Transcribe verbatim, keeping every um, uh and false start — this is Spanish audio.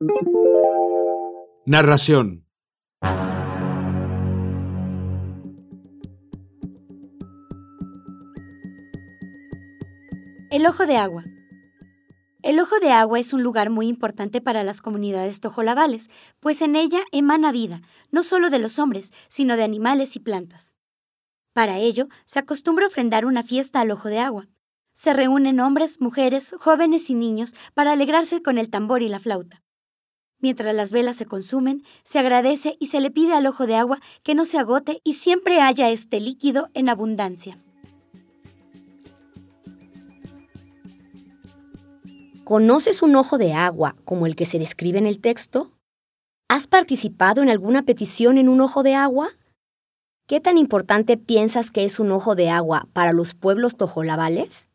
Narración. El Ojo de Agua. El Ojo de Agua es un lugar muy importante para las comunidades tojolabales, pues en ella emana vida, no solo de los hombres, sino de animales y plantas. Para ello, se acostumbra ofrendar una fiesta al Ojo de Agua. Se reúnen hombres, mujeres, jóvenes y niños para alegrarse con el tambor y la flauta. Mientras las velas se consumen, se agradece y se le pide al Ojo de Agua que no se agote y siempre haya este líquido en abundancia. ¿Conoces un ojo de agua como el que se describe en el texto? ¿Has participado en alguna petición en un ojo de agua? ¿Qué tan importante piensas que es un ojo de agua para los pueblos tojolabales?